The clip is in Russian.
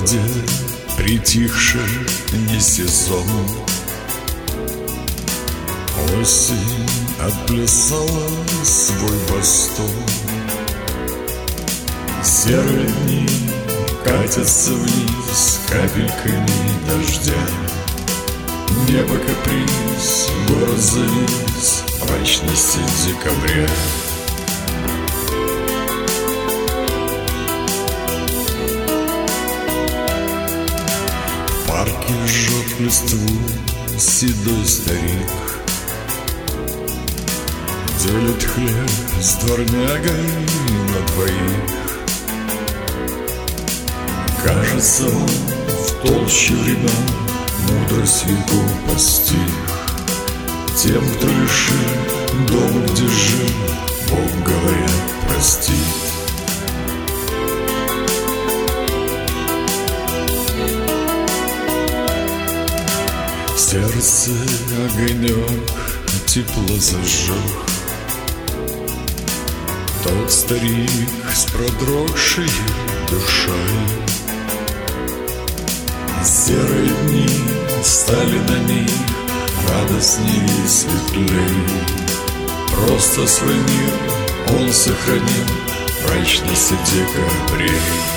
городе притихшем не сезон. Осень отплясала свой восторг. Серые дни катятся вниз капельками дождя. Небо каприз, город завис в мрачности декабря. В парке жжет листву седой старик, делит хлеб с дворнягой на двоих. Кажется, он в толще времен мудрость веков постиг. Тем, кто лишил дома, где жил, Бог, говорят, простит. В сердце огонек тепло зажег тот старик с продрогшей душой. Серые дни стали на миг радостней и светлей. Просто свой мир он сохранил в мрачности декабрей.